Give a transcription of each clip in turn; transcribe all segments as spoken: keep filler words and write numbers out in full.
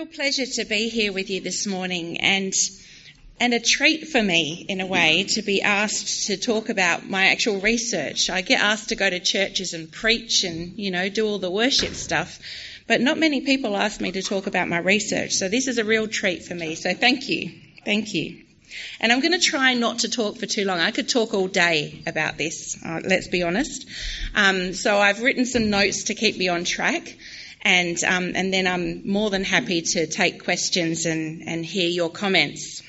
real pleasure to be here with you this morning, and and a treat for me, in a way, to be asked to talk about my actual research. I get asked to go to churches and preach and, you know, do all the worship stuff, but not many people ask me to talk about my research, so this is a real treat for me, so thank you, thank you. And I'm going to try not to talk for too long. I could talk all day about this, uh, let's be honest. Um, so I've written some notes to keep me on track. And um, and then I'm more than happy to take questions and, and hear your comments.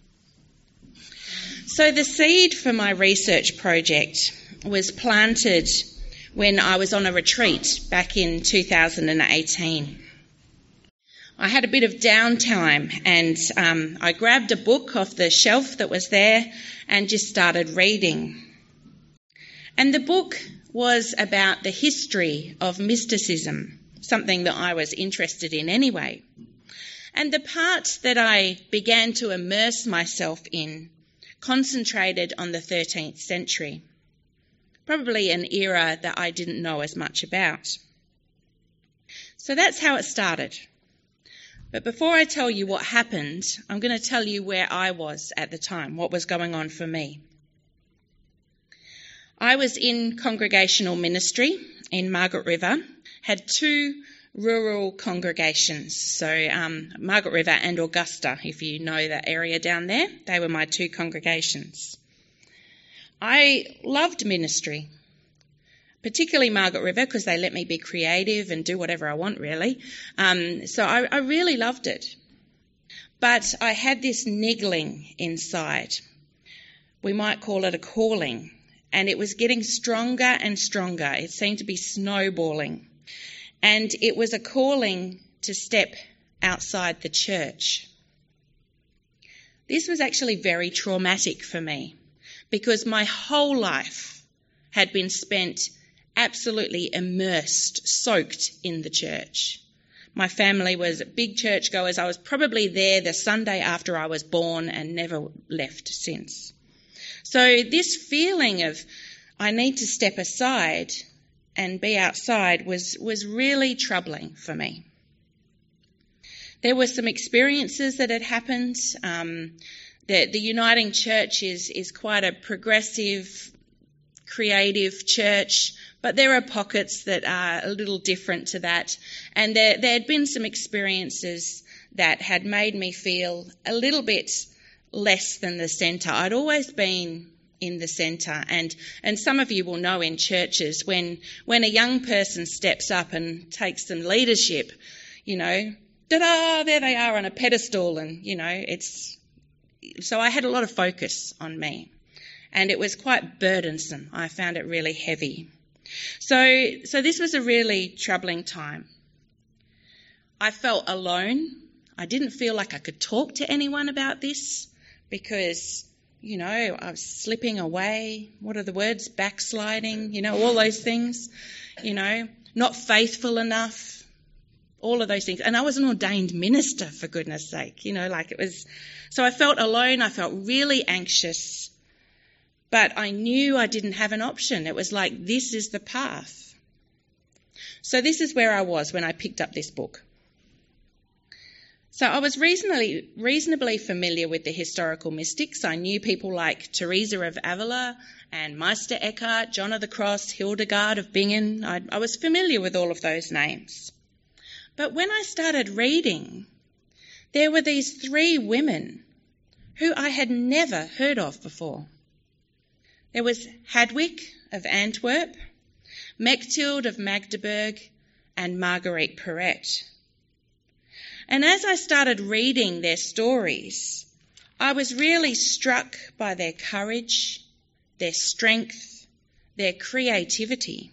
So the seed for my research project was planted when I was on a retreat back in two thousand eighteen. I had a bit of downtime and um, I grabbed a book off the shelf that was there and just started reading. And the book was about the history of mysticism, something that I was interested in anyway. And the part that I began to immerse myself in concentrated on the thirteenth century, probably an era that I didn't know as much about. So that's how it started. But before I tell you what happened, I'm going to tell you where I was at the time, what was going on for me. I was in congregational ministry in Margaret River, had two rural congregations, so um, Margaret River and Augusta, if you know that area down there, they were my two congregations. I loved ministry, particularly Margaret River, because they let me be creative and do whatever I want, really. Um, so I, I really loved it. But I had this niggling inside. We might call it a calling, and it was getting stronger and stronger. It seemed to be snowballing. And it was a calling to step outside the church. This was actually very traumatic for me because my whole life had been spent absolutely immersed, soaked in the church. My family was big churchgoers. I was probably there the Sunday after I was born and never left since. So this feeling of I need to step aside and be outside was, was really troubling for me. There were some experiences that had happened. Um, the, the Uniting Church is, is quite a progressive, creative church, but there are pockets that are a little different to that. And there, there had been some experiences that had made me feel a little bit less than the centre. I'd always been in the centre, and and some of you will know in churches when when a young person steps up and takes some leadership, you know, ta-da, there they are on a pedestal, and you know, it's so I had a lot of focus on me, and it was quite burdensome. I found it really heavy. So so this was a really troubling time. I felt alone. I didn't feel like I could talk to anyone about this because, you know, I was slipping away. What are the words? Backsliding, you know, all those things, you know, not faithful enough, all of those things. And I was an ordained minister, for goodness sake, you know, like it was. So I felt alone. I felt really anxious, but I knew I didn't have an option. It was like, this is the path. So this is where I was when I picked up this book. So I was reasonably reasonably familiar with the historical mystics. I knew people like Teresa of Avila and Meister Eckhart, John of the Cross, Hildegard of Bingen. I, I was familiar with all of those names. But when I started reading, there were these three women who I had never heard of before. There was Hadwick of Antwerp, Mechtild of Magdeburg, and Marguerite Porete. And as I started reading their stories, I was really struck by their courage, their strength, their creativity.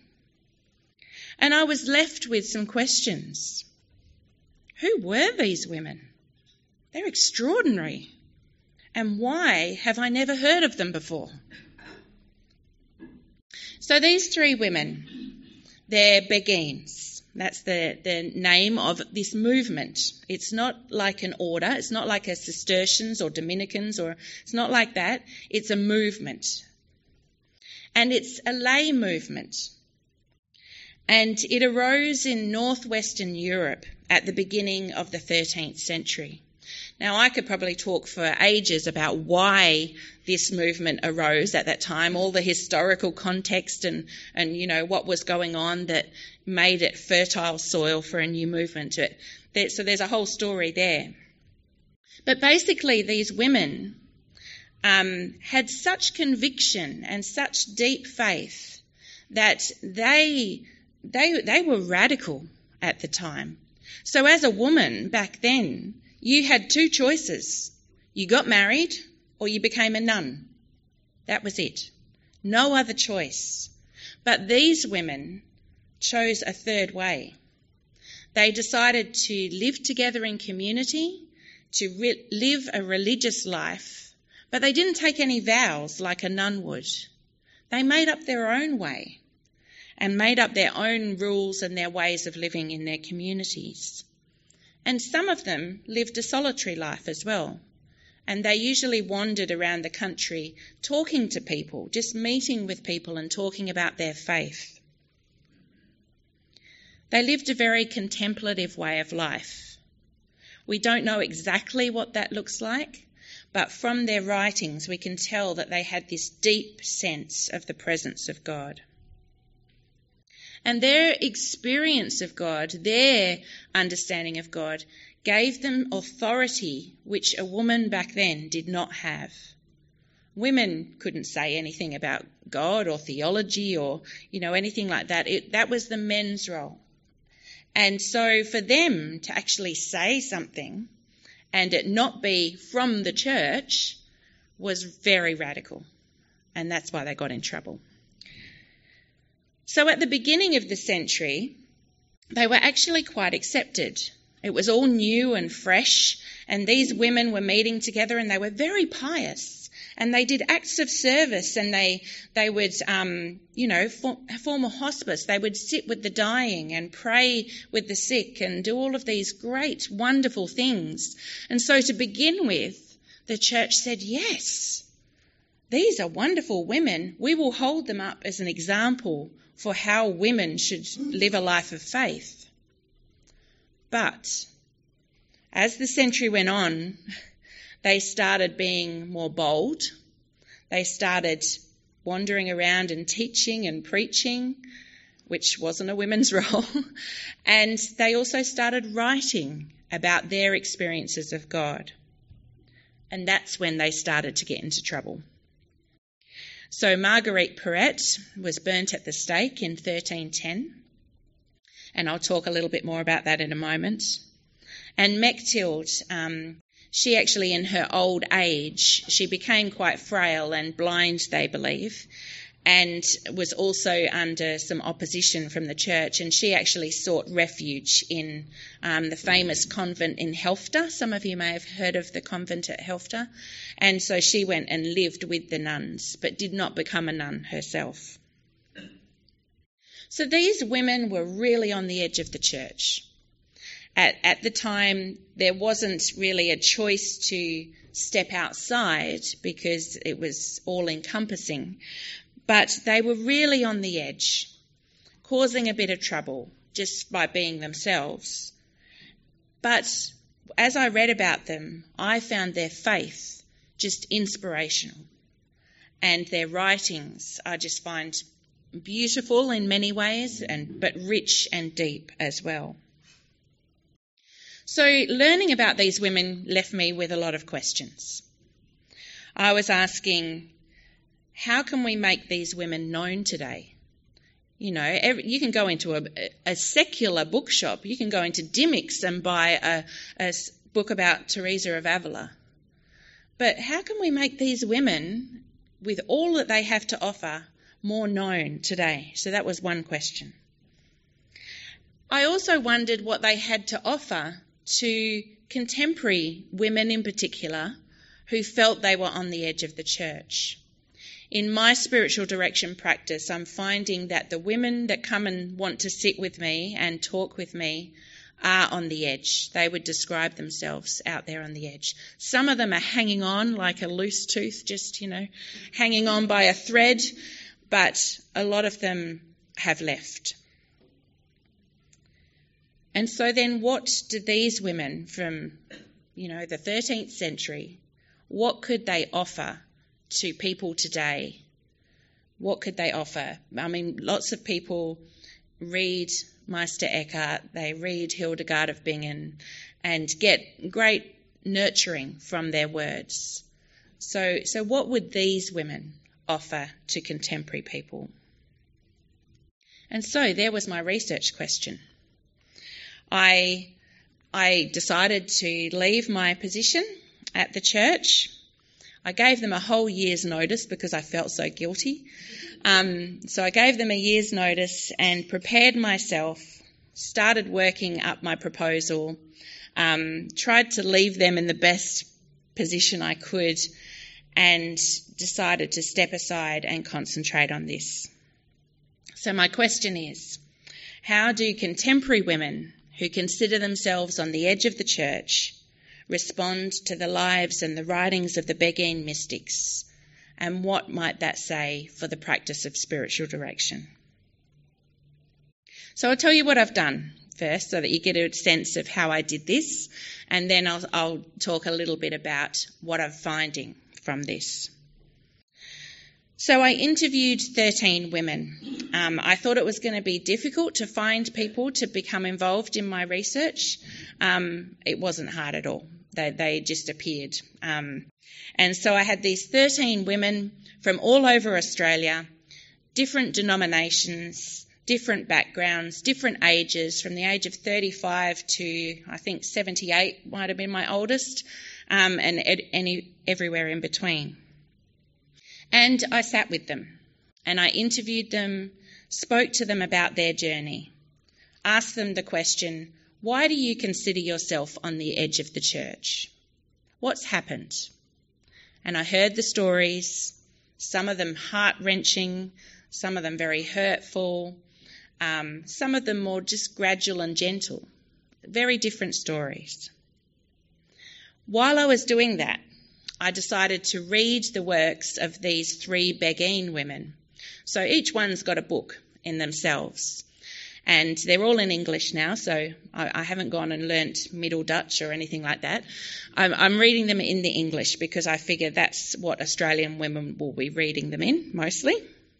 And I was left with some questions. Who were these women? They're extraordinary. And why have I never heard of them before? So these three women, they're Beguines. That's the, the name of this movement. It's not like an order. It's not like a Cistercians or Dominicans, or it's not like that. It's a movement. And it's a lay movement. And it arose in northwestern Europe at the beginning of the thirteenth century. Now, I could probably talk for ages about why this movement arose at that time, all the historical context and, and you know, what was going on that made it fertile soil for a new movement. So there's a whole story there. But basically, these women um, had such conviction and such deep faith that they, they, they were radical at the time. So as a woman back then, you had two choices. You got married or you became a nun. That was it. No other choice. But these women chose a third way. They decided to live together in community, to re- live a religious life, but they didn't take any vows like a nun would. They made up their own way and made up their own rules and their ways of living in their communities. And some of them lived a solitary life as well. And they usually wandered around the country talking to people, just meeting with people and talking about their faith. They lived a very contemplative way of life. We don't know exactly what that looks like, but from their writings we can tell that they had this deep sense of the presence of God. And their experience of God, their understanding of God, gave them authority which a woman back then did not have. Women couldn't say anything about God or theology or, you know, anything like that. It, that was the men's role. And so for them to actually say something and it not be from the church was very radical. And that's why they got in trouble. So at the beginning of the century, they were actually quite accepted. It was all new and fresh, and these women were meeting together and they were very pious. And they did acts of service, and they they would, um, you know, for, form a hospice. They would sit with the dying and pray with the sick and do all of these great, wonderful things. And so to begin with, the church said, yes, these are wonderful women. We will hold them up as an example for how women should live a life of faith. But as the century went on, they started being more bold. They started wandering around and teaching and preaching, which wasn't a women's role. And they also started writing about their experiences of God. And that's when they started to get into trouble. So Marguerite Porete was burnt at the stake in thirteen ten. And I'll talk a little bit more about that in a moment. And Mechtilde, um, she actually in her old age, she became quite frail and blind, they believe, and was also under some opposition from the church. And she actually sought refuge in um, the famous convent in Helfta. Some of you may have heard of the convent at Helfta. And so she went and lived with the nuns, but did not become a nun herself. So these women were really on the edge of the church. At, at the time, there wasn't really a choice to step outside because it was all-encompassing. But they were really on the edge, causing a bit of trouble just by being themselves. But as I read about them, I found their faith just inspirational. And their writings I just find beautiful in many ways, and but rich and deep as well. So learning about these women left me with a lot of questions. I was asking, how can we make these women known today? You know, every, you can go into a, a secular bookshop, you can go into Dymocks and buy a, a book about Teresa of Avila. But how can we make these women, with all that they have to offer, more known today? So that was one question. I also wondered what they had to offer to contemporary women in particular who felt they were on the edge of the church. In my spiritual direction practice, I'm finding that the women that come and want to sit with me and talk with me are on the edge. They would describe themselves out there on the edge. Some of them are hanging on like a loose tooth, just, you know, hanging on by a thread, but a lot of them have left. And so then what did these women from, you know, the thirteenth century, what could they offer to people today? What could they offer? I mean, lots of people read Meister Eckhart, they read Hildegard of Bingen and get great nurturing from their words. So, so what would these women offer to contemporary people? And so there was my research question. I, I decided to leave my position at the church. I gave them a whole year's notice because I felt so guilty. Um, so I gave them a year's notice and prepared myself, started working up my proposal, um, tried to leave them in the best position I could, and decided to step aside and concentrate on this. So my question is, how do contemporary women who consider themselves on the edge of the church respond to the lives and the writings of the Beguine mystics, and what might that say for the practice of spiritual direction? So I'll tell you what I've done first so that you get a sense of how I did this, and then I'll, I'll talk a little bit about what I'm finding from this. So I interviewed thirteen women. Um, I thought it was going to be difficult to find people to become involved in my research. Um, it wasn't hard at all. They, they just appeared. Um, and so I had these thirteen women from all over Australia, different denominations, different backgrounds, different ages, from the age of thirty-five to, I think, seventy-eight might have been my oldest, um, and ed- any everywhere in between. And I sat with them and I interviewed them, spoke to them about their journey, asked them the question, why do you consider yourself on the edge of the church? What's happened? And I heard the stories, some of them heart-wrenching, some of them very hurtful, um, some of them more just gradual and gentle. Very different stories. While I was doing that, I decided to read the works of these three Beguine women. So each one's got a book in themselves. And they're all in English now, so I, I haven't gone and learnt Middle Dutch or anything like that. I'm, I'm reading them in the English because I figure that's what Australian women will be reading them in, mostly.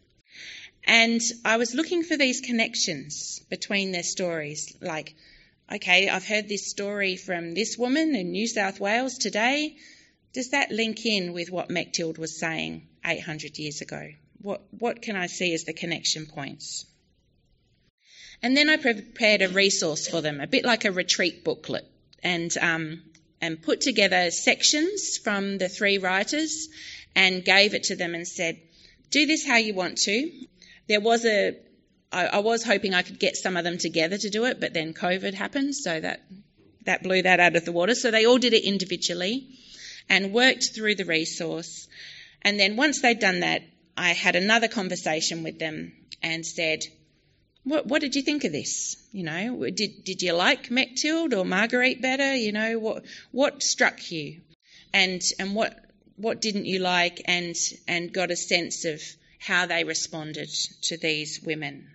And I was looking for these connections between their stories, like, okay, I've heard this story from this woman in New South Wales today. Does that link in with what Mechtild was saying eight hundred years ago? What, what can I see as the connection points? And then I prepared a resource for them, a bit like a retreat booklet, and um, and put together sections from the three writers and gave it to them and said, do this how you want to. There was a, I, I was hoping I could get some of them together to do it, but then COVID happened, so that, that blew that out of the water. So they all did it individually and worked through the resource. And then once they'd done that, I had another conversation with them and said, What, what did you think of this? You know, did did you like Mechtild or Marguerite better? You know, what what struck you, and and what what didn't you like, and and got a sense of how they responded to these women.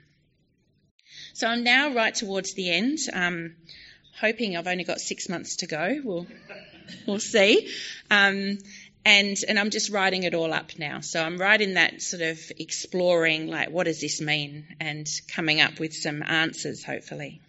So I'm now right towards the end, um, hoping I've only got six months to go. We'll we'll see. Um, And and I'm just writing it all up now. So I'm writing that sort of exploring, like, what does this mean? And coming up with some answers, hopefully.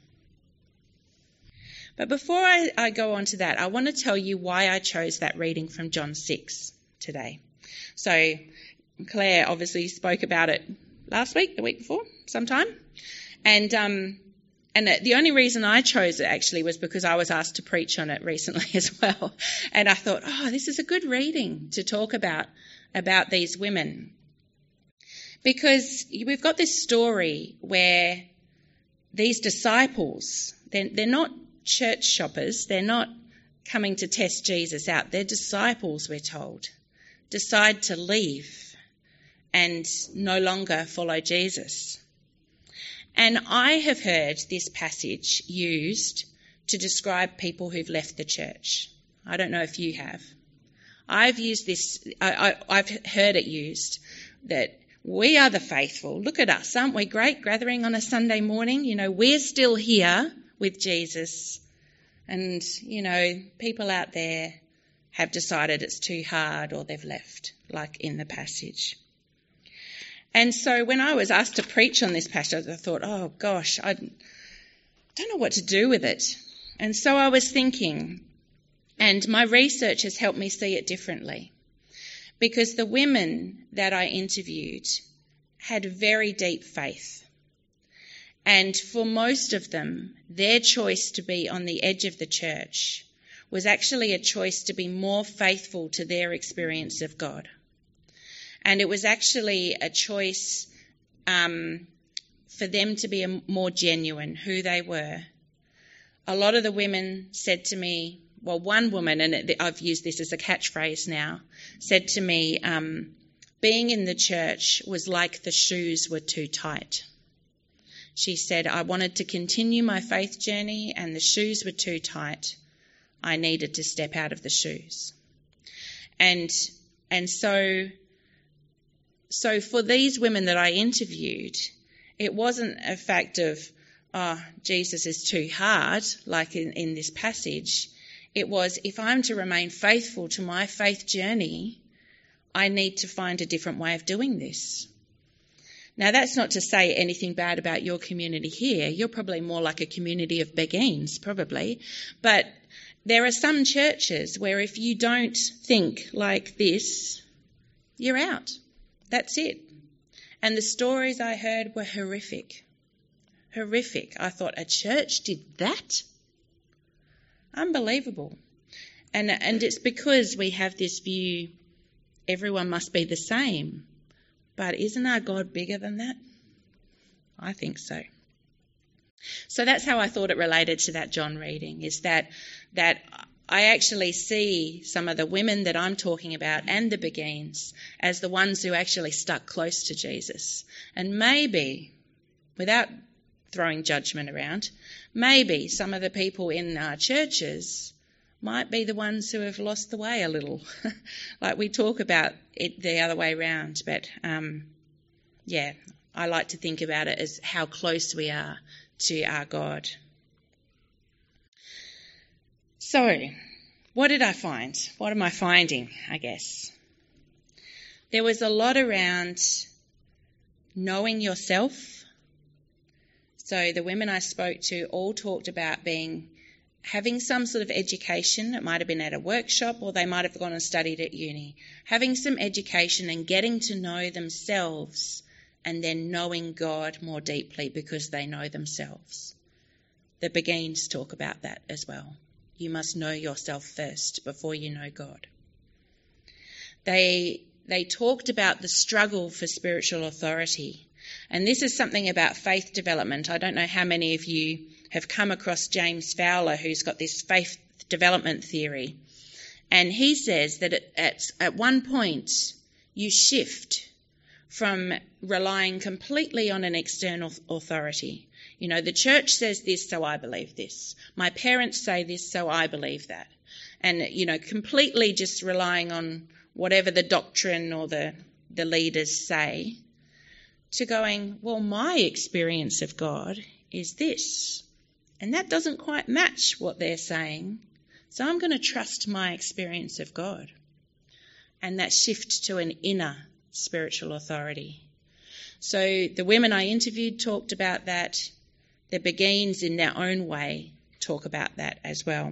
But before I, I go on to that, I want to tell you why I chose that reading from John six today. So Claire obviously spoke about it last week, the week before, sometime. And um, and the only reason I chose it actually was because I was asked to preach on it recently as well. And I thought, oh, this is a good reading to talk about, about these women. Because we've got this story where these disciples, they're, they're not church shoppers, they're not coming to test Jesus out, they're disciples, we're told, decide to leave and no longer follow Jesus. And I have heard this passage used to describe people who've left the church. I don't know if you have. I've used this, I, I, I've heard it used that we are the faithful. Look at us, aren't we great, gathering on a Sunday morning? You know, we're still here. with Jesus. And, you know, people out there have decided it's too hard or they've left, like in the passage. And so when I was asked to preach on this passage, I thought, oh gosh, I don't know what to do with it. And so I was thinking, and my research has helped me see it differently, because the women that I interviewed had very deep faith. And for most of them, their choice to be on the edge of the church was actually a choice to be more faithful to their experience of God. And it was actually a choice um, for them to be a, more genuine, who they were. A lot of the women said to me, well, one woman, and I've used this as a catchphrase now, said to me, um, being in the church was like the shoes were too tight. She said, I wanted to continue my faith journey and the shoes were too tight. I needed to step out of the shoes. And and so, so for these women that I interviewed, it wasn't a fact of, oh, Jesus is too hard, like in, in this passage. It was, if I'm to remain faithful to my faith journey, I need to find a different way of doing this. Now, that's not to say anything bad about your community here. You're probably more like a community of Beguines, probably. But there are some churches where if you don't think like this, you're out. That's it. And the stories I heard were horrific. Horrific. I thought, a church did that? Unbelievable. And, and it's because we have this view, everyone must be the same. But isn't our God bigger than that? I think so. So that's how I thought it related to that John reading, is that that I actually see some of the women that I'm talking about and the Beguines as the ones who actually stuck close to Jesus. And maybe, without throwing judgment around, maybe some of the people in our churches might be the ones who have lost the way a little. Like we talk about it the other way round. But, um, yeah, I like to think about it as how close we are to our God. So, what did I find? What am I finding, I guess? There was a lot around knowing yourself. So the women I spoke to all talked about being having some sort of education. It might have been at a workshop or they might have gone and studied at uni. Having some education and getting to know themselves and then knowing God more deeply because they know themselves. The Beguines talk about that as well. You must know yourself first before you know God. They, they talked about the struggle for spiritual authority. And this is something about faith development. I don't know how many of you have come across James Fowler, who's got this faith development theory. And he says that at, at one point you shift from relying completely on an external authority. You know, the church says this, so I believe this. My parents say this, so I believe that. And, you know, completely just relying on whatever the doctrine or the, the leaders say, to going, well, my experience of God is this. And that doesn't quite match what they're saying. So I'm going to trust my experience of God. And that shift to an inner spiritual authority. So the women I interviewed talked about that. The Beguines in their own way talk about that as well.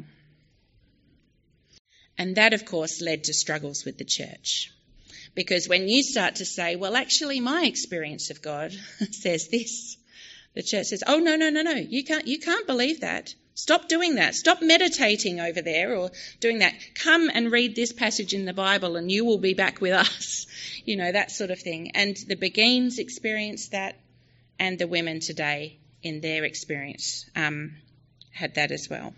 And that, of course, led to struggles with the church. Because when you start to say, well, actually, my experience of God says this, the church says, oh, no, no, no, no, you can't, you can't believe that. Stop doing that. Stop meditating over there or doing that. Come and read this passage in the Bible and you will be back with us. You know, that sort of thing. And the Beguines experienced that, and the women today in their experience um, had that as well.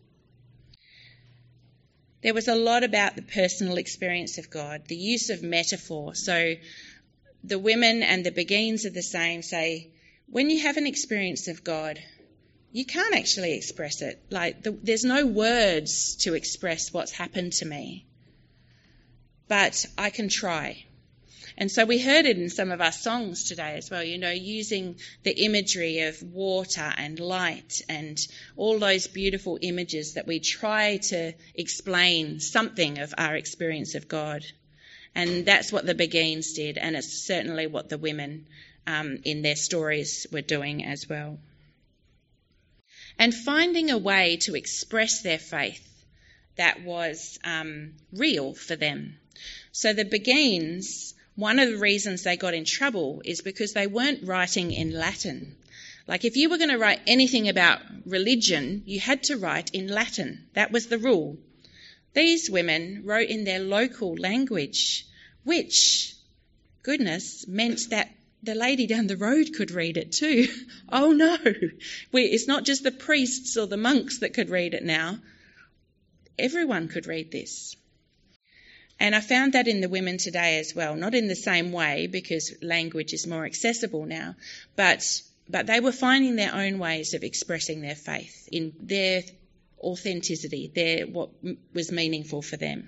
There was a lot about the personal experience of God, the use of metaphor. So the women and the Beguines are the same, say, when you have an experience of God, you can't actually express it. Like, the, there's no words to express what's happened to me. But I can try. And so we heard it in some of our songs today as well, you know, using the imagery of water and light and all those beautiful images that we try to explain something of our experience of God. And that's what the Beguines did, and it's certainly what the women um, in their stories were doing as well. And finding a way to express their faith that was um, real for them. So the Beguines, one of the reasons they got in trouble is because they weren't writing in Latin. Like if you were going to write anything about religion, you had to write in Latin. That was the rule. These women wrote in their local language, which, goodness, meant that the lady down the road could read it too. Oh no, we, it's not just the priests or the monks that could read it now. Everyone could read this. And I found that in the women today as well, not in the same way because language is more accessible now, but but they were finding their own ways of expressing their faith in their authenticity, their what was meaningful for them.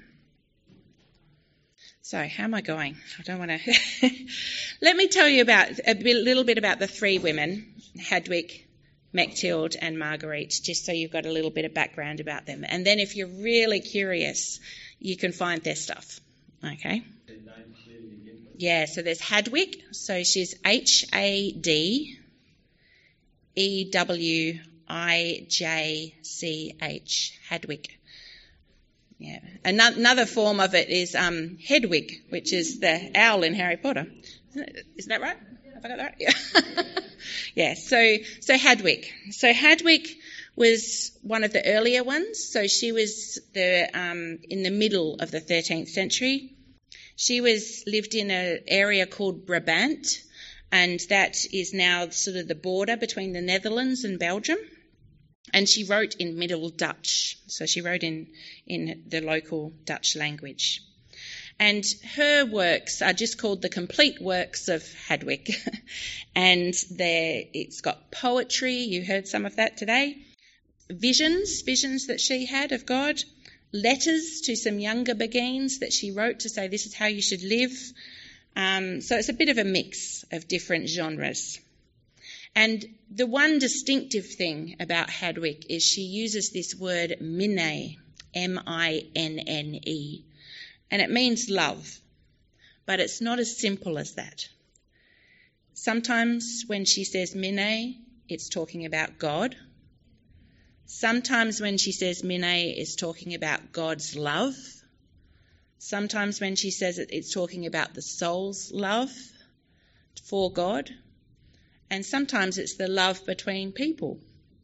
So how am I going? I don't want to... Let me tell you about a bit, little bit about the three women, Hadwick, Mechtild and Marguerite, just so you've got a little bit of background about them. And then if you're really curious, you can find their stuff. Okay? Yeah, so there's Hadwick. So she's H A D E W I J C H, Hadwick. Yeah. Another form of it is um, Hedwig, which is the owl in Harry Potter. Isn't that right? Have I got that right? Yeah. Yeah, so so Hadwick. So Hadwick was one of the earlier ones. So she was the um, in the middle of the thirteenth century. She was lived in an area called Brabant, and that is now sort of the border between the Netherlands and Belgium. And she wrote in Middle Dutch, so she wrote in, in the local Dutch language. And her works are just called the complete works of Hadwick. And it's got poetry, you heard some of that today, visions, visions that she had of God, letters to some younger Beguines that she wrote to say this is how you should live. Um, so it's a bit of a mix of different genres. And the one distinctive thing about Hadwick is she uses this word minne, M I N N E, and it means love, but it's not as simple as that. Sometimes when she says minne, it's talking about God. Sometimes when she says minne, it's talking about God's love. Sometimes when she says it, it's talking about the soul's love for God. And sometimes it's the love between people.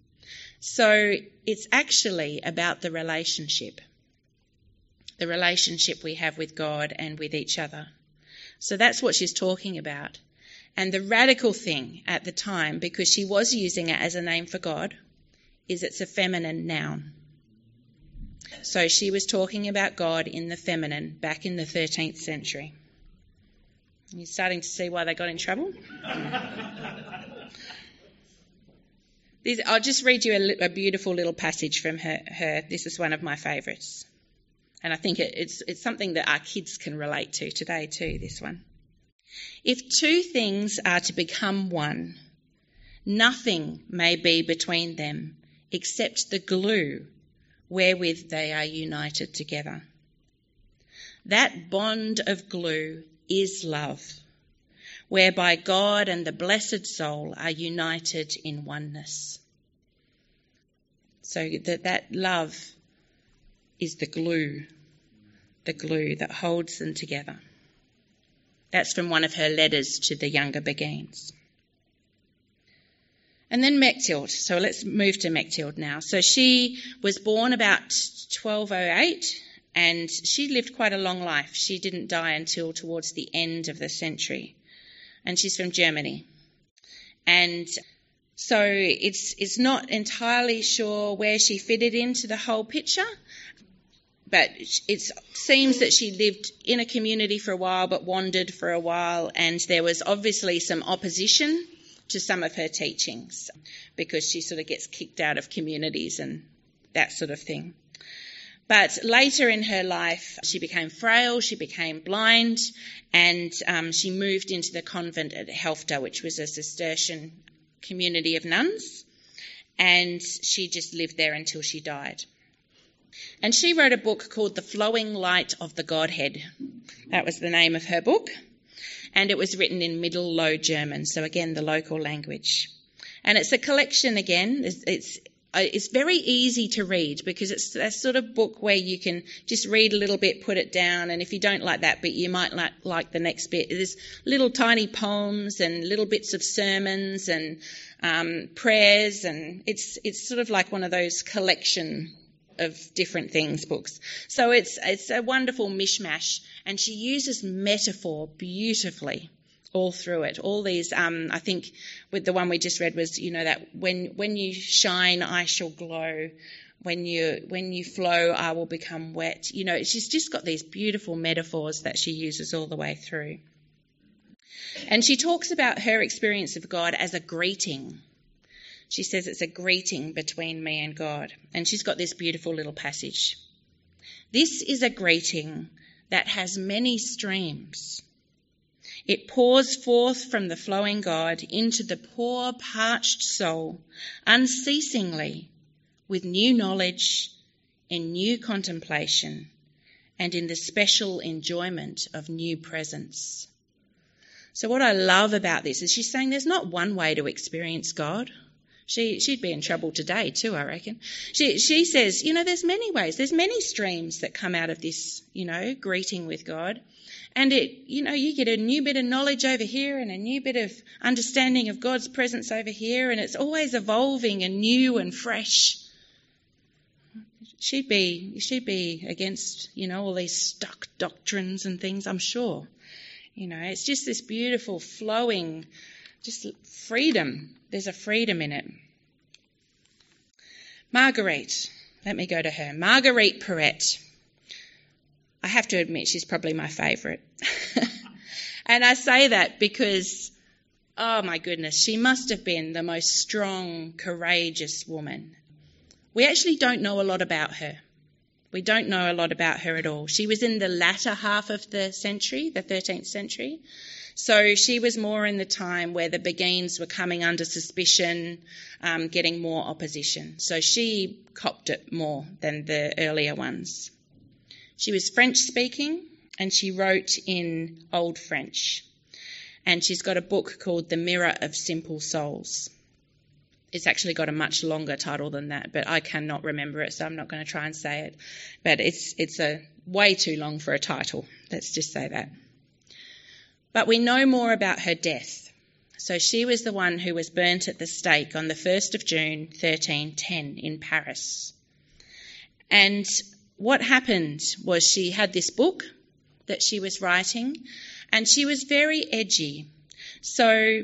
So it's actually about the relationship, the relationship we have with God and with each other. So that's what she's talking about. And the radical thing at the time, because she was using it as a name for God, is it's a feminine noun. So she was talking about God in the feminine back in the thirteenth century. You're starting to see why they got in trouble? This, I'll just read you a, a beautiful little passage from her, her. This is one of my favourites. And I think it, it's, it's something that our kids can relate to today too, this one. If two things are to become one, nothing may be between them except the glue wherewith they are united together. That bond of glue is love, whereby God and the blessed soul are united in oneness. So that, that love is the glue, the glue that holds them together. That's from one of her letters to the younger Beguines. And then Mechtild. So let's move to Mechtild now. So she was born about twelve oh eight. And she lived quite a long life. She didn't die until towards the end of the century. And she's from Germany. And so it's it's not entirely sure where she fitted into the whole picture. But it seems that she lived in a community for a while but wandered for a while. And there was obviously some opposition to some of her teachings because she sort of gets kicked out of communities and that sort of thing. But later in her life, she became frail, she became blind, and um, she moved into the convent at Helfta, which was a Cistercian community of nuns, and she just lived there until she died. And she wrote a book called The Flowing Light of the Godhead. That was the name of her book, and it was written in Middle Low German, so again, the local language. And it's a collection again, it's, it's It's very easy to read because it's a sort of book where you can just read a little bit, put it down, and if you don't like that bit, you might like, like the next bit. There's little tiny poems and little bits of sermons and um, prayers, and it's it's sort of like one of those collection of different things books. So it's it's a wonderful mishmash, and she uses metaphor beautifully all through it. All these, um, I think with the one we just read was, you know, that when when you shine, I shall glow. When you when you flow, I will become wet. You know, she's just got these beautiful metaphors that she uses all the way through. And she talks about her experience of God as a greeting. She says it's a greeting between me and God. And she's got this beautiful little passage. This is a greeting that has many streams. It pours forth from the flowing God into the poor, parched soul unceasingly with new knowledge, in new contemplation, and in the special enjoyment of new presence. So what I love about this is she's saying there's not one way to experience God. She, she'd be in trouble today too, I reckon. She, she says, you know, there's many ways. There's many streams that come out of this, you know, greeting with God. And it, you know, you get a new bit of knowledge over here and a new bit of understanding of God's presence over here, and it's always evolving and new and fresh. She'd be, she'd be against, you know, all these stuck doctrines and things, I'm sure. You know, it's just this beautiful flowing, just freedom. There's a freedom in it. Marguerite, let me go to her. Marguerite Porete. I have to admit she's probably my favourite. And I say that because, oh my goodness, she must have been the most strong, courageous woman. We actually don't know a lot about her. We don't know a lot about her at all. She was in the latter half of the century, the thirteenth century. So she was more in the time where the Beguines were coming under suspicion, um, getting more opposition. So she copped it more than the earlier ones. She was French-speaking, and she wrote in Old French. And she's got a book called The Mirror of Simple Souls. It's actually got a much longer title than that, but I cannot remember it, so I'm not going to try and say it. But it's it's a way too long for a title. Let's just say that. But we know more about her death. So she was the one who was burnt at the stake on the first of June, thirteen ten, in Paris. And what happened was she had this book that she was writing, and she was very edgy. So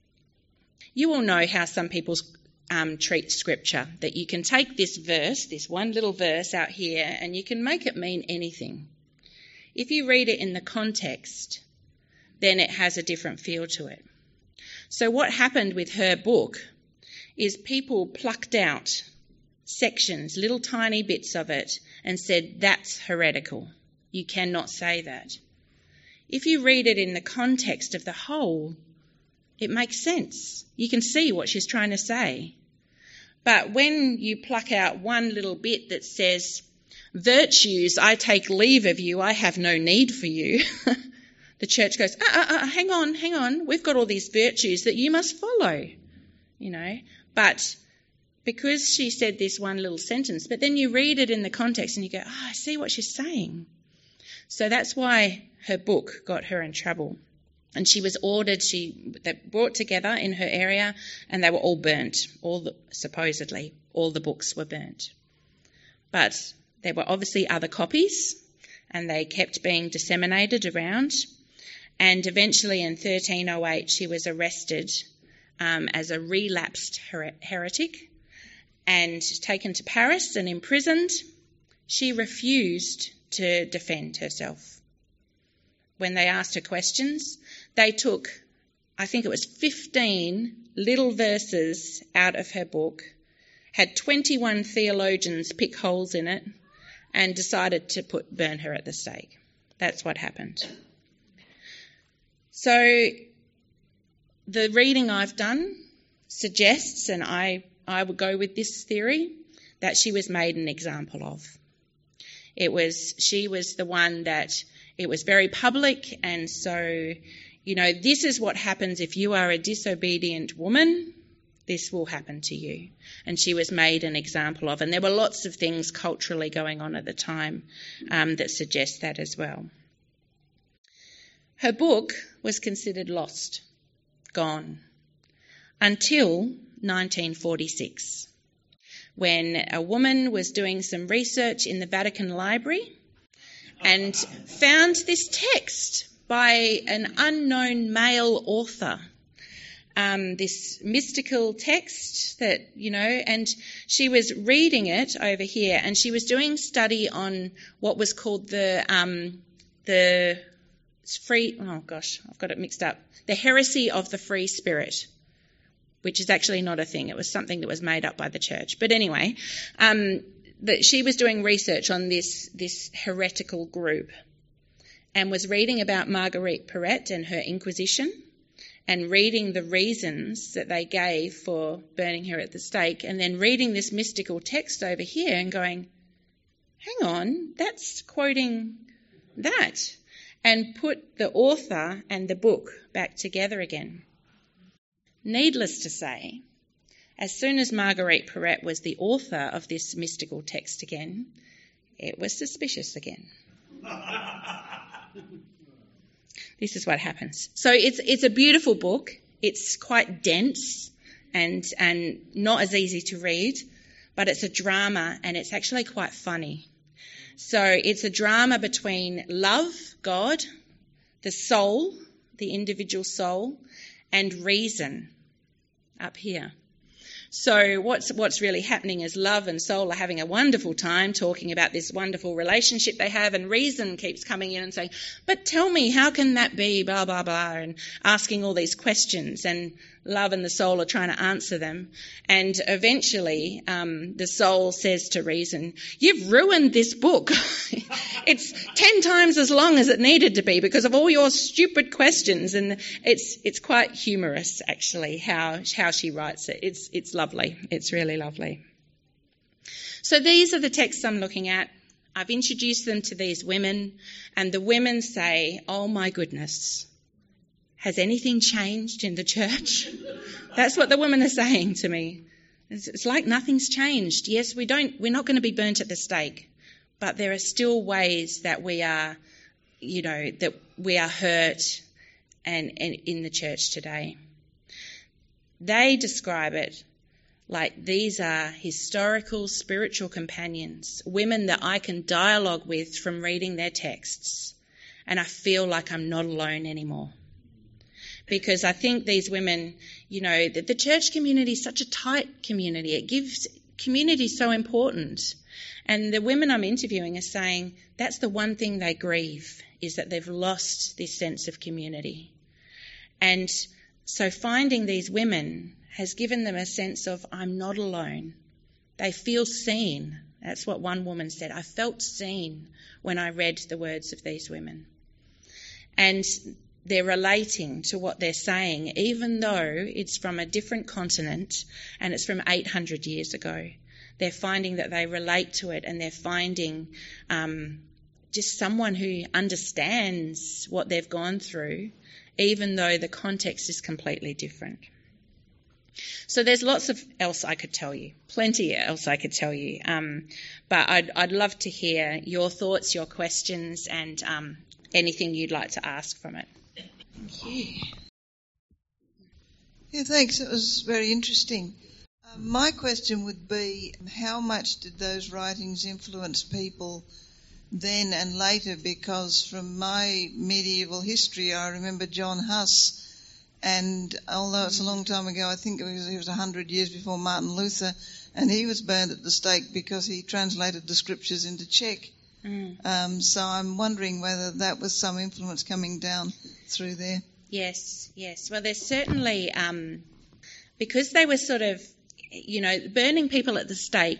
you all know how some people um, treat Scripture, that you can take this verse, this one little verse out here, and you can make it mean anything. If you read it in the context, then it has a different feel to it. So what happened with her book is people plucked out sections, little tiny bits of it, and said, that's heretical. You cannot say that. If you read it in the context of the whole, it makes sense. You can see what she's trying to say. But when you pluck out one little bit that says, virtues, I take leave of you, I have no need for you, the church goes, uh, uh, uh, hang on, hang on, we've got all these virtues that you must follow, you know. But because she said this one little sentence, but then you read it in the context and you go, oh, I see what she's saying. So that's why her book got her in trouble. And she was ordered, she they brought together in her area, and they were all burnt, all the, supposedly, all the books were burnt. But there were obviously other copies, and they kept being disseminated around. And eventually in thirteen oh eight, she was arrested um, as a relapsed her- heretic and taken to Paris and imprisoned. She refused to defend herself. When they asked her questions, they took, I think it was fifteen little verses out of her book, had twenty-one theologians pick holes in it, and decided to put burn her at the stake. That's what happened. So the reading I've done suggests, and I, I would go with this theory, that she was made an example of. It was, she was the one that, it was very public, and so, you know, this is what happens if you are a disobedient woman, this will happen to you. And she was made an example of, and there were lots of things culturally going on at the time um, that suggest that as well. Her book was considered lost, gone, until nineteen forty-six. When a woman was doing some research in the Vatican Library and found this text by an unknown male author, um, this mystical text that, you know, and she was reading it over here, and she was doing study on what was called the um, the free, oh gosh, I've got it mixed up, the heresy of the free spirit, which is actually not a thing. It was something that was made up by the church. But anyway, um, that she was doing research on this, this heretical group and was reading about Marguerite Porete and her Inquisition and reading the reasons that they gave for burning her at the stake, and then reading this mystical text over here and going, hang on, that's quoting that, and put the author and the book back together again. Needless to say, as soon as Marguerite Porete was the author of this mystical text again, it was suspicious again. This is what happens. So it's it's a beautiful book. It's quite dense and and not as easy to read, but it's a drama, and it's actually quite funny. So it's a drama between love, God, the soul, the individual soul, and reason up here. So what's what's really happening is love and soul are having a wonderful time talking about this wonderful relationship they have, and reason keeps coming in and saying, but tell me, how can that be, blah, blah, blah, and asking all these questions, and love and the soul are trying to answer them. And eventually um, the soul says to reason, you've ruined this book. It's ten times as long as it needed to be because of all your stupid questions. And it's it's quite humorous, actually, how how she writes it. It's it's lovely. It's really lovely. So these are the texts I'm looking at. I've introduced them to these women, and the women say, oh my goodness, has anything changed in the church? That's what the women are saying to me. It's, it's like nothing's changed. Yes, we don't, we're not going to be burnt at the stake, but there are still ways that we are, you know, that we are hurt and, and in the church today. They describe it like these are historical spiritual companions, women that I can dialogue with from reading their texts, and I feel like I'm not alone anymore. Because I think these women, you know, the, the church community is such a tight community. It gives community so important. And the women I'm interviewing are saying that's the one thing they grieve, is that they've lost this sense of community. And so finding these women has given them a sense of, I'm not alone. They feel seen. That's what one woman said. I felt seen when I read the words of these women. And they're relating to what they're saying, even though it's from a different continent and it's from eight hundred years ago. They're finding that they relate to it, and they're finding um, just someone who understands what they've gone through, even though the context is completely different. So there's lots of else I could tell you, plenty else I could tell you, um, but I'd, I'd love to hear your thoughts, your questions, and um, anything you'd like to ask from it. Thank you. Yeah, thanks. It was very interesting. Uh, my question would be, how much did those writings influence people then and later? Because from my medieval history, I remember John Huss, and although it's a long time ago, I think it was, it was one hundred years before Martin Luther, and he was burned at the stake because he translated the scriptures into Czech. Mm. Um, so I'm wondering whether that was some influence coming down through there. Yes, yes. Well, there's certainly, um, because they were sort of, you know, burning people at the stake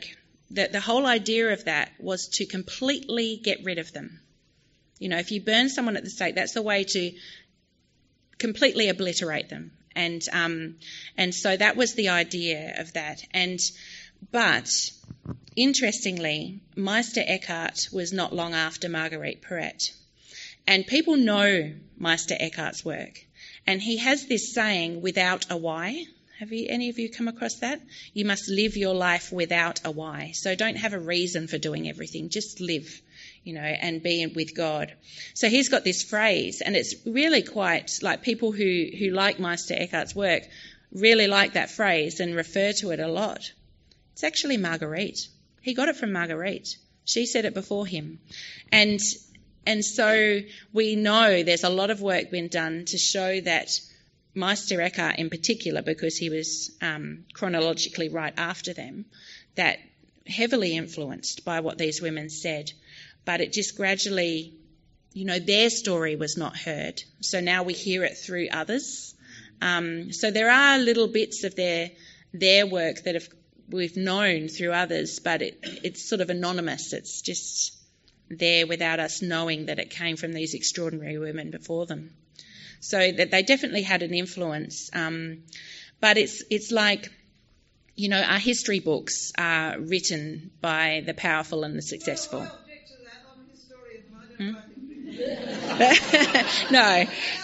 the, the whole idea of that was to completely get rid of them. You know, if you burn someone at the stake, that's the way to completely obliterate them. And um, and so that was the idea of that. And but interestingly, Meister Eckhart was not long after Marguerite Porete. And people know Meister Eckhart's work. And he has this saying, without a why. Have you, any of you come across that? You must live your life without a why. So don't have a reason for doing everything. Just live, you know, and be with God. So he's got this phrase, and it's really quite like people who, who like Meister Eckhart's work really like that phrase and refer to it a lot. It's actually Marguerite. He got it from Marguerite. She said it before him. And and so we know there's a lot of work been done to show that Meister Eckhart in particular, because he was um, chronologically right after them, that heavily influenced by what these women said. But it just gradually, you know, their story was not heard. So now we hear it through others. Um, so there are little bits of their their work that have, we've known through others, but it, it's sort of anonymous. It's just there without us knowing that it came from these extraordinary women before them. So that they definitely had an influence. Um, but it's it's like, you know, our history books are written by the powerful and the successful. Well, I object to that. I'm a historian and I don't Hmm? No.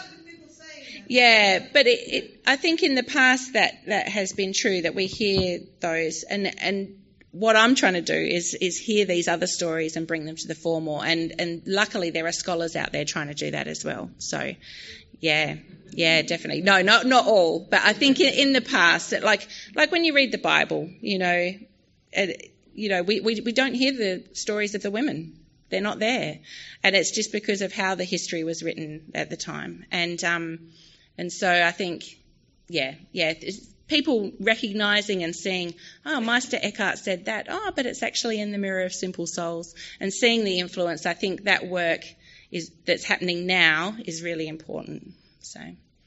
Yeah, but it, it, I think in the past that, that has been true, that we hear those, and and what I'm trying to do is is hear these other stories and bring them to the fore more, and, and luckily there are scholars out there trying to do that as well. So, yeah, yeah, definitely. No, not not all, but I think in, in the past, like like when you read the Bible, you know, it, you know, we, we we don't hear the stories of the women. They're not there, and it's just because of how the history was written at the time, and um. And so I think, yeah, yeah, people recognising and seeing, oh, Meister Eckhart said that, oh, but it's actually in the Mirror of Simple Souls, and seeing the influence, I think that work is that's happening now is really important. So,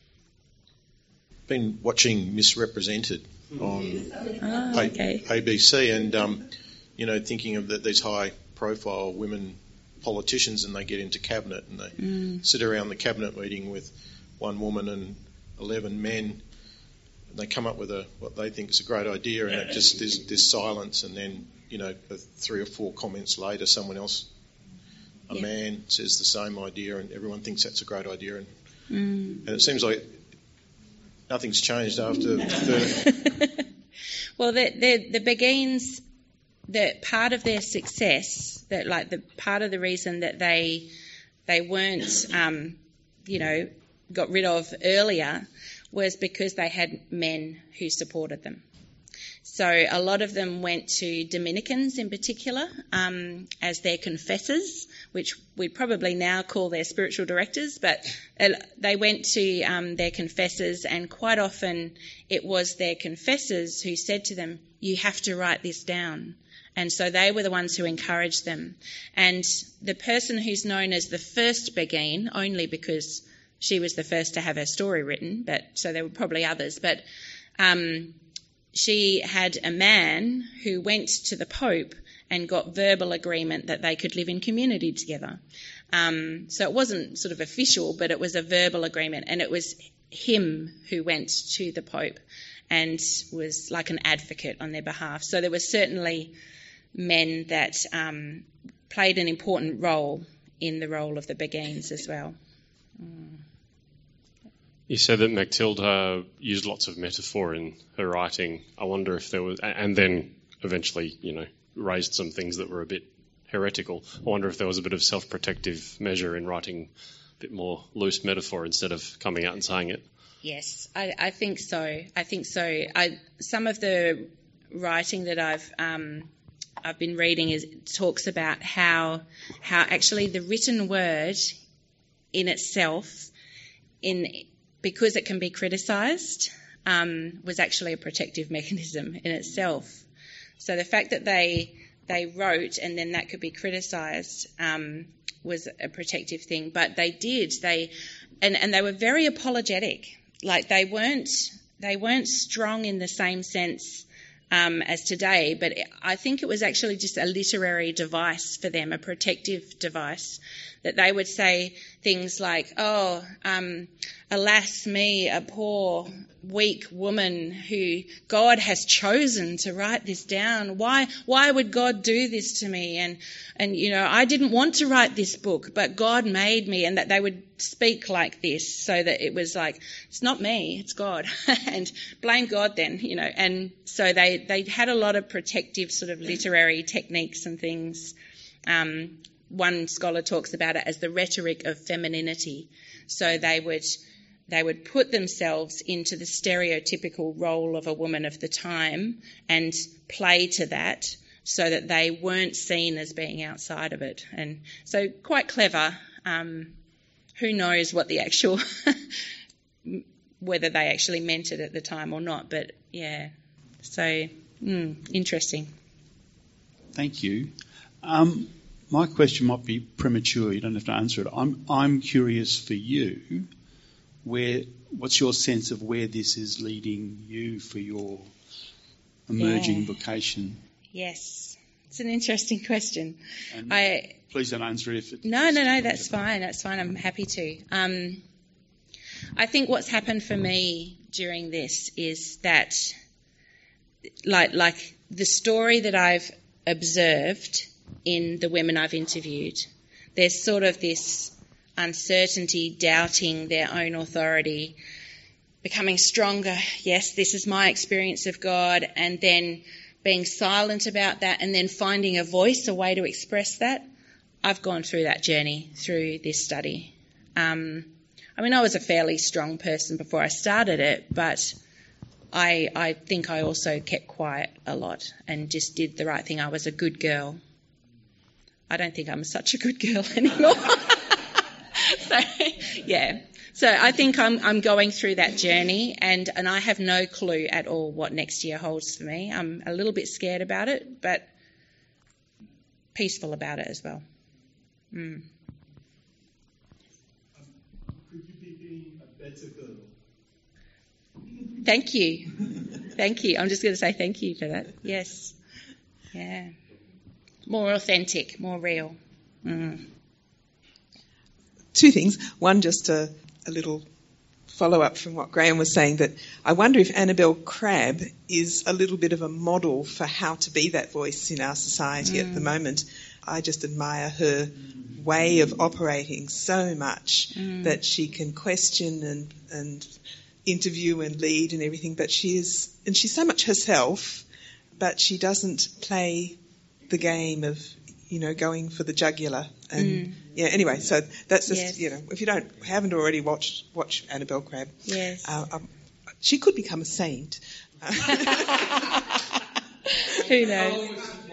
been watching Misrepresented on oh, okay. A B C, and um, you know, thinking of the, these high-profile women politicians, and they get into cabinet and they mm. sit around the cabinet meeting with one woman and eleven men, and they come up with a what they think is a great idea, and it just there's this silence, and then, you know, three or four comments later, someone else, a yeah. man, says the same idea, and everyone thinks that's a great idea, and mm. and it seems like nothing's changed after the. Well, the the, the Beguines, that part of their success, that like the part of the reason that they they weren't, um, you know, got rid of earlier was because they had men who supported them. So a lot of them went to Dominicans in particular um, as their confessors, which we'd probably now call their spiritual directors, but they went to um, their confessors, and quite often it was their confessors who said to them, you have to write this down. And so they were the ones who encouraged them. And the person who's known as the first Beguine, only because she was the first to have her story written, but so there were probably others. But um, she had a man who went to the Pope and got verbal agreement that they could live in community together. Um, so it wasn't sort of official, but it was a verbal agreement, and it was him who went to the Pope and was like an advocate on their behalf. So there were certainly men that um, played an important role in the role of the Beguines as well. Mm. You said that Matilda used lots of metaphor in her writing. I wonder if there was, and then eventually, you know, raised some things that were a bit heretical. I wonder if there was a bit of self-protective measure in writing a bit more loose metaphor instead of coming out and saying it. Yes, I, I think so. I think so. I, some of the writing that I've um, I've been reading is talks about how how actually the written word in itself, in because it can be criticised, um, was actually a protective mechanism in itself. So the fact that they they wrote and then that could be criticised um, was a protective thing. But they did they, and, and they were very apologetic. Like they weren't they weren't strong in the same sense um, as today, but I think it was actually just a literary device for them, a protective device, that they would say things like, oh, um, alas me, a poor, weak woman who God has chosen to write this down. Why, why would God do this to me? And, and, you know, I didn't want to write this book, but God made me, and that they would speak like this so that it was like, it's not me, it's God, and blame God then, you know. And so they, they had a lot of protective sort of literary techniques and things. Um, one scholar talks about it as the rhetoric of femininity. So they would they would put themselves into the stereotypical role of a woman of the time and play to that so that they weren't seen as being outside of it. And so quite clever. Um, who knows what the actual, whether they actually meant it at the time or not, but yeah. So, mm, interesting. Thank you. Um, my question might be premature. You don't have to answer it. I'm I'm curious for you. Where what's your sense of where this is leading you for your emerging yeah. vocation? Yes, it's an interesting question. And I please don't answer it if it. No, no, no. That's fine. That's fine. I'm happy to. Um, I think what's happened for me during this is that, like, like the story that I've observed in the women I've interviewed, there's sort of this uncertainty, doubting their own authority, becoming stronger. Yes, this is my experience of God, and then being silent about that, and then finding a voice, a way to express that. I've gone through that journey through this study. Um, I mean, I was a fairly strong person before I started it, but I, I think I also kept quiet a lot and just did the right thing. I was a good girl. I don't think I'm such a good girl anymore. So, yeah. So I think I'm I'm going through that journey, and, and I have no clue at all what next year holds for me. I'm a little bit scared about it, but peaceful about it as well. Mm. Could you be being a better girl? Thank you. Thank you. I'm just going to say thank you for that. Yes. Yeah. More authentic, more real. Mm. Two things. One, just a, a little follow-up from what Graham was saying, that I wonder if Annabel Crabb is a little bit of a model for how to be that voice in our society mm. at the moment. I just admire her way of operating so much mm. that she can question and, and interview and lead and everything, but she is, and she's so much herself, but she doesn't play the game of, you know, going for the jugular. And mm. yeah, anyway, so that's just, yes. you know, if you don't haven't already watched watch Annabel Crabb, yes, uh, um, she could become a saint. Who knows?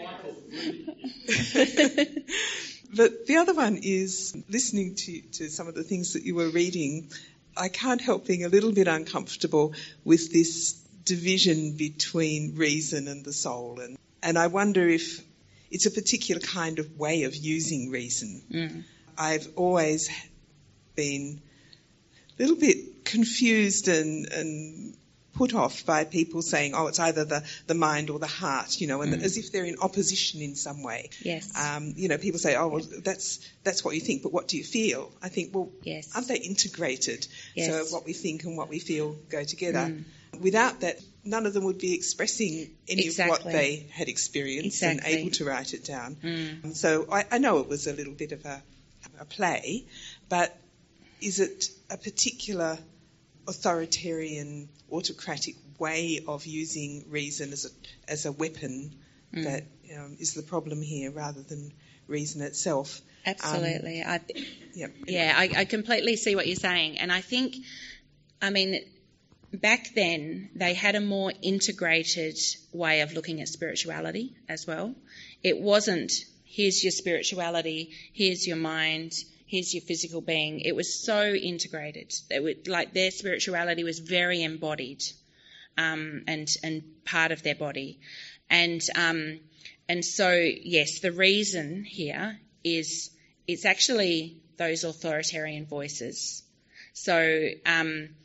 But the other one is, listening to, to some of the things that you were reading, I can't help being a little bit uncomfortable with this division between reason and the soul, and and I wonder if it's a particular kind of way of using reason. Mm. I've always been a little bit confused and, and put off by people saying, oh, it's either the, the mind or the heart, you know, and mm. as if they're in opposition in some way. Yes. Um, you know, people say, oh, well, that's that's what you think, but what do you feel? I think, well, yes. aren't they integrated? Yes. So what we think and what we feel go together. Mm. Without that, none of them would be expressing any exactly. of what they had experienced exactly. and able to write it down. Mm. So I, I know it was a little bit of a, a play, but is it a particular authoritarian, autocratic way of using reason as a, as a weapon mm. that um, is the problem here, rather than reason itself? Absolutely. Um, I, yep. Yeah, I, I completely see what you're saying. And I think, I mean, back then they had a more integrated way of looking at spirituality as well. It wasn't, here's your spirituality, here's your mind, here's your physical being. It was so integrated. It would, like, their spirituality was very embodied um, and and part of their body. And um, and so, yes, the reason here is it's actually those authoritarian voices. So um,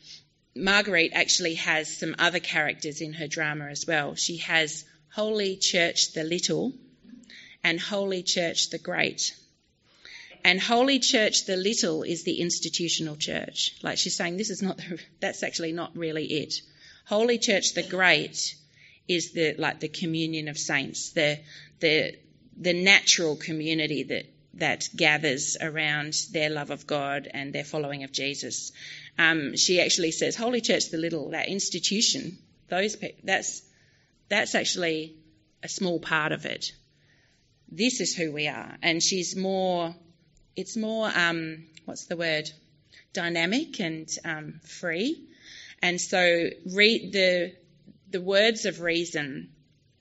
Marguerite actually has some other characters in her drama as well. She has Holy Church the Little and Holy Church the Great. And Holy Church the Little is the institutional church. Like she's saying, this is not the, that's actually not really it. Holy Church the Great is the like the communion of saints, the the the natural community that that gathers around their love of God and their following of Jesus. Um, she actually says, Holy Church the Little, that institution, those that's that's actually a small part of it. This is who we are, and she's more. It's more, um, what's the word, dynamic and um, free. And so re- the the words of reason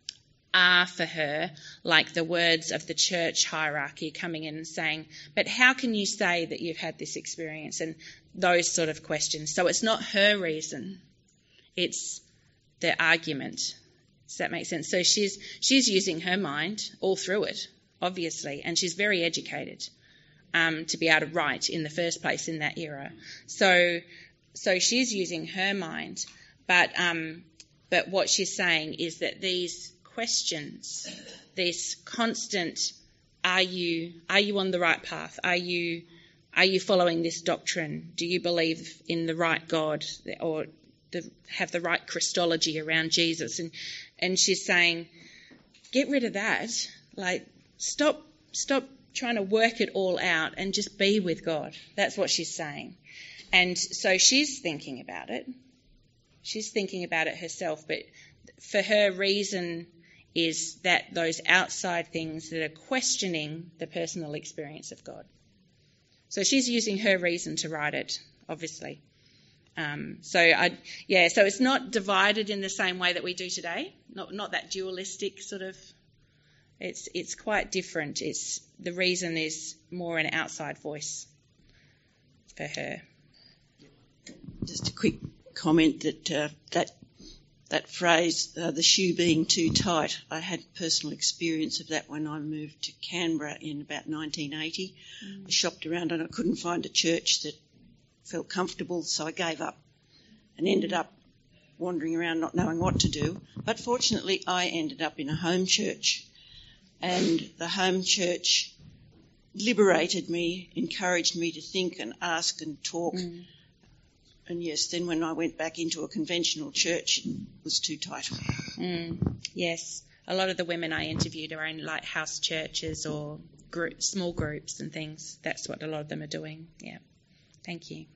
are for her like the words of the church hierarchy coming in and saying, but how can you say that you've had this experience? And those sort of questions. So it's not her reason, it's the argument. Does that make sense? So she's she's using her mind all through it, obviously, and she's very educated. Um, to be able to write in the first place in that era. So so she's using her mind, but um, but what she's saying is that these questions, this constant, are you are you on the right path? Are you are you following this doctrine? Do you believe in the right God or the, have the right Christology around Jesus? And and she's saying, get rid of that. Like stop stop. trying to work it all out and just be with God. That's what she's saying. And so she's thinking about it. She's thinking about it herself, but for her, reason is that those outside things that are questioning the personal experience of God. So she's using her reason to write it, obviously. Um, so I, yeah, so it's not divided in the same way that we do today. Not not that dualistic sort of. It's it's quite different. It's the reason is more an outside voice for her. Just a quick comment that uh, that that phrase, uh, the shoe being too tight. I had personal experience of that when I moved to Canberra in about nineteen eighty. Mm. I shopped around and I couldn't find a church that felt comfortable, so I gave up and ended up wandering around not knowing what to do. But fortunately, I ended up in a home church. And the home church liberated me, encouraged me to think and ask and talk. Mm. And yes, then when I went back into a conventional church, it was too tight. Mm. Yes, a lot of the women I interviewed are in like house churches or group, small groups and things. That's what a lot of them are doing. Yeah, thank you.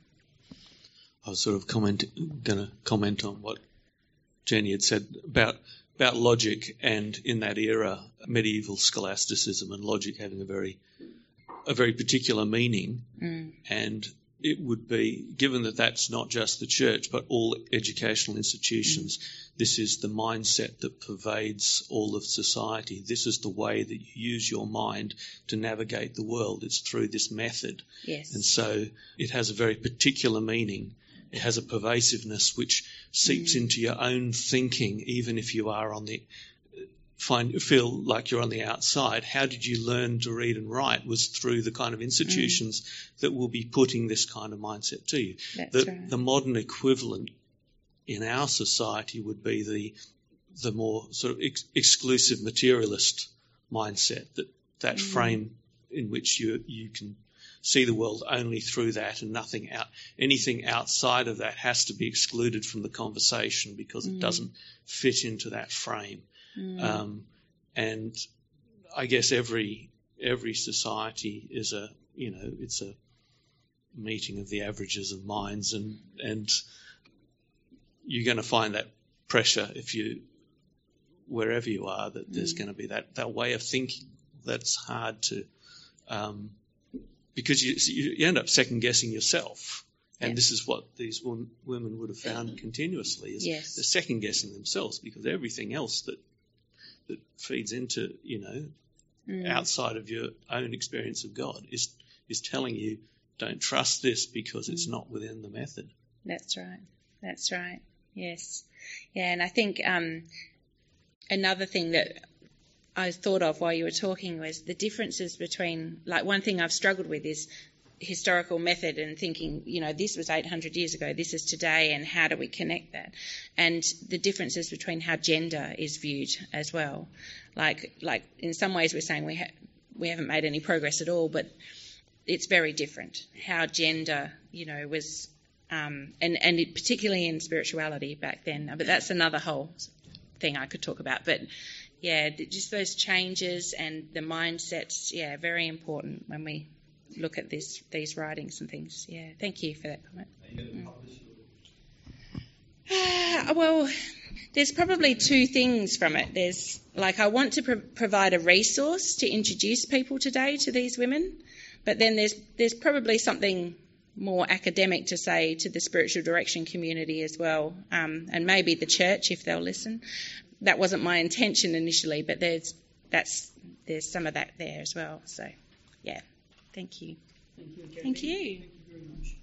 I was sort of comment, going to comment on what Jenny had said about about logic, and in that era, medieval scholasticism and logic having a very a very particular meaning. Mm. And it would be, given that that's not just the church but all educational institutions, mm. this is the mindset that pervades all of society. This is the way that you use your mind to navigate the world. It's through this method. Yes. And so it has a very particular meaning. It has a pervasiveness which seeps mm. into your own thinking, even if you are on the find feel like you're on the outside. How did you learn to read and write? Was through the kind of institutions mm. that will be putting this kind of mindset to you. That's the, right. the modern equivalent in our society would be the the more sort of ex- exclusive materialist mindset, that that mm. frame in which you you can see the world only through that and nothing out. Anything outside of that has to be excluded from the conversation because mm. it doesn't fit into that frame. Mm. Um, and I guess every every society is a you know it's a meeting of the averages of minds, and and you're going to find that pressure if you wherever you are that mm. there's going to be that that way of thinking that's hard to. Um, Because you, you end up second guessing yourself, and yeah. this is what these women would have found continuously: is yes. they're second guessing themselves because everything else that that feeds into you know mm. outside of your own experience of God is is telling you don't trust this because mm. it's not within the method. That's right. That's right. Yes. Yeah, and I think um, another thing that I thought of while you were talking was the differences between, like one thing I've struggled with is historical method and thinking, you know, this was eight hundred years ago, this is today, and how do we connect that? And the differences between how gender is viewed as well. Like, like in some ways we're saying we, ha- we haven't made any progress at all, but it's very different how gender, you know, was, um, and, and it, particularly in spirituality back then. But that's another whole thing I could talk about. But yeah, just those changes and the mindsets, yeah, very important when we look at this, these writings and things. Yeah, thank you for that comment. Mm. Uh, well, there's probably two things from it. There's, like, I want to pro- provide a resource to introduce people today to these women, but then there's there's probably something more academic to say to the spiritual direction community as well, um, and maybe the church if they'll listen. That wasn't my intention initially, but there's that's there's some of that there as well. So, yeah. Thank you. Thank you. Thank you. Thank you very much.